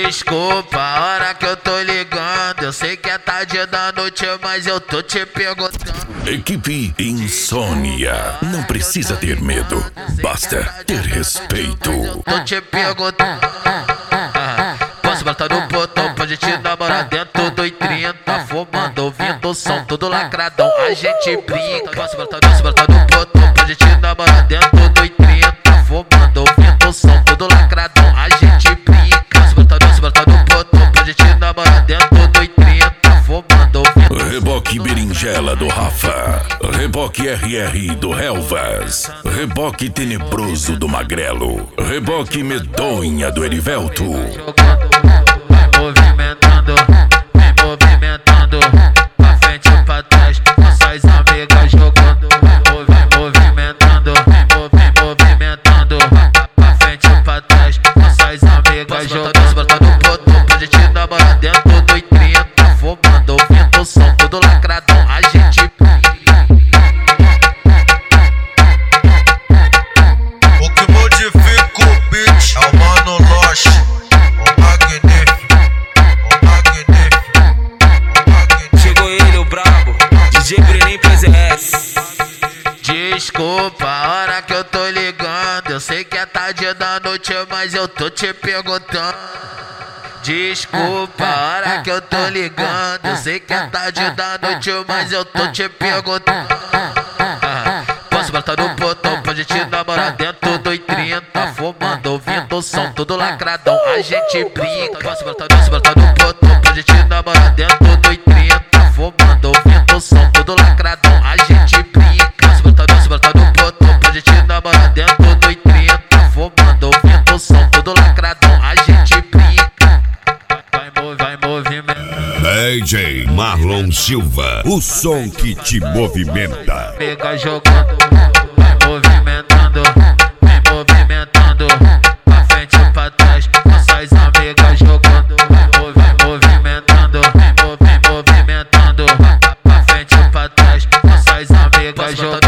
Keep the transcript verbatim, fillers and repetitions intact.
Desculpa a hora que eu tô ligando, eu sei que é tarde da noite, mas eu tô te perguntando. Equipe Insônia, não precisa ter medo, basta ter respeito. Tô te perguntando, posso botar no botão pra gente namorar dentro do trinta, fumando, ouvindo o som, tudo lacradão, a gente brinca. Posso botar, posso botar no botão pra gente namorar dentro do trinta, fumando, ouvindo o som, tudo lacradão, a gente brinca. Posso botar, posso botar no botão pra gente namorar dentro do trinta, fumando, ouvindo. Reboque berinjela do Rafa, reboque R R do Helvas, reboque tenebroso do Magrelo, reboque medonha do Erivelto. Vai movimentando, vem movimentando, pra frente e pra trás, nossas amigas jogando. Vai movimentando, vem movimentando, pra frente e pra trás, nossas amigas jogando. Posso botar no botão pra gente namorar dentro do trinta, fumando, ouvindo o som, tudo lacradão, a gente. O que modifica o beat é o Mano Lost, o magnífico, o magnífico, o magnífico. Chegou ele, o brabo, D J Brenin P Z S. Desculpa a hora que eu tô ligando, eu sei que é tarde da noite, mas eu tô te perguntando. Desculpa a hora que eu tô ligando, eu sei que é tarde da noite, mas eu tô te perguntando. Posso botar no botão pra gente namorar dentro do trinta, fumando, ouvindo o som, tudo lacradão, a gente brinca. Posso botar, posso botar no botão pra gente namorar dentro do trinta, fumando, ouvindo o som, tudo lacradão, a gente brinca. Posso botar, posso botar no botão pra gente namorar dentro do trinta, fumando, ouvindo o som, tudo lacradão, a gente brinca. Vai, vai, vai movimentar. D J Marlon Silva, o som que te movimenta. Pega jogando, vai movimentando, vem movimentando, pra frente e pra trás, nossas amigas jogando. Vai movimentando, vem movimentando, pra frente e pra trás, nossas amigas jogando.